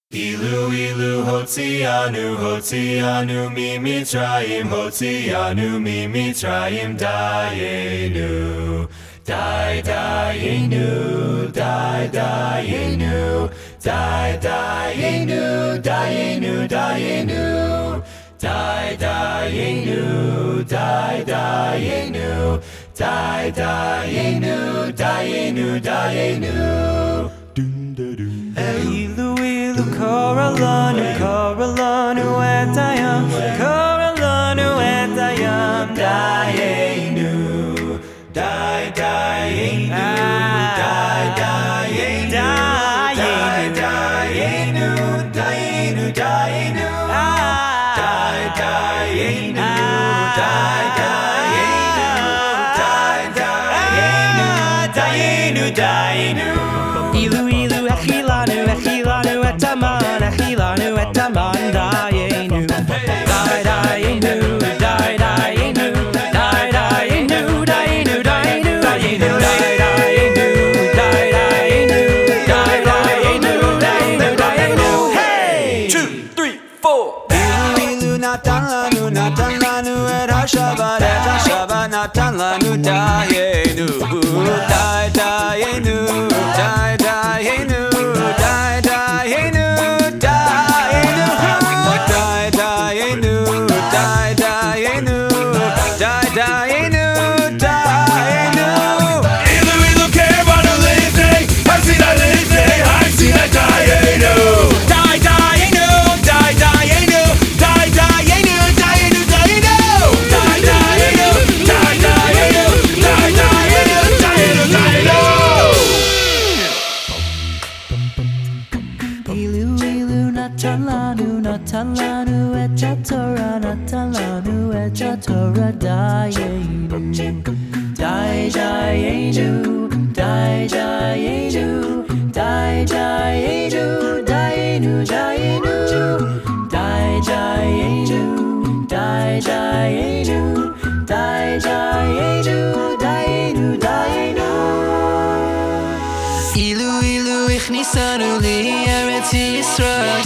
Ilu ilu Hotzianu mi Mitzrayim Hotzianu mi Mitzrayim Dayenu Dayenu Dayenu Dayenu Dayenu Dayenu Dayenu Dayenu Dayenu Dayenu Dayenu Ilu ilu koralanu etayam Dayenu Dayenu Dayenu Dayenu Dayenu Dayenu Dayenu Ilu ilu echilanu etaman Dayenu Dayenu Dayenu Dayenu Dayenu Dayenu Dayenu Dayenu Hey! 2, 3, 4 Ilu ilu natan lanu et hashavat natan lanu Dayenu Dayenu Dayenu Dayenu Dayenu Dayenu Ilu ilu kevanu leze Harsina leze Harsina Dayenu Dayenu Dayenu Dayenu Dayenu Dayenu Ilu ilu natan lanu et Torah Dayenu Dayenu Dayenu Dayenu Dayenu Dayenu Dayenu Dayenu Dayenu Ilu ilu ichnisanu li eretz Yisrael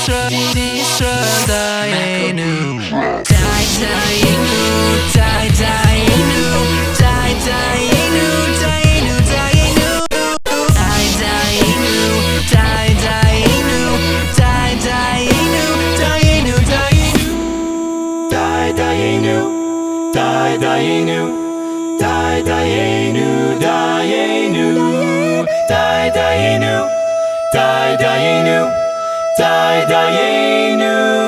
Dayenu Dayenu Dayenu Dayenu Dayenu Dayenu Dayenu Dayenu Dayenu Dayenu Dayenu Dayenu Dayenu Dayenu Dayenu Dayenu